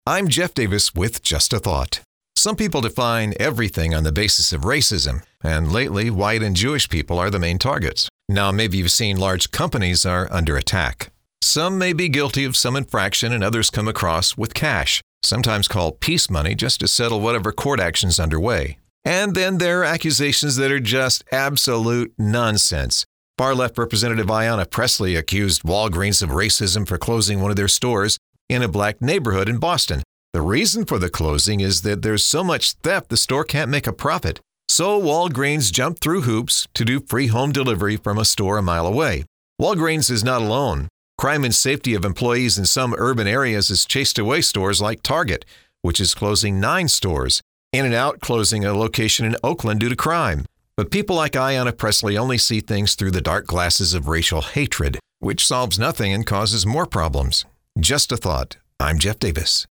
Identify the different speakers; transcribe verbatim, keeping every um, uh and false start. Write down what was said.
Speaker 1: I'm Jeff Davis with Just a Thought. Some people define everything on the basis of racism, and lately white and Jewish people are the main targets. Now, maybe you've seen large companies are under attack. Some may be guilty of some infraction and others come across with cash, sometimes called peace money, just to settle whatever court action's underway. And then there are accusations that are just absolute nonsense. Far-left Representative Ayanna Pressley accused Walgreens of racism for closing one of their stores in a black neighborhood in Boston. The reason for the closing is that there's so much theft the store can't make a profit. So Walgreens jumped through hoops to do free home delivery from a store a mile away. Walgreens is not alone. Crime and safety of employees in some urban areas has chased away stores like Target, which is closing nine stores. In-N-Out closing a location in Oakland due to crime. But people like Ayanna Pressley only see things through the dark glasses of racial hatred, which solves nothing and causes more problems. Just a thought. I'm Jeff Davis.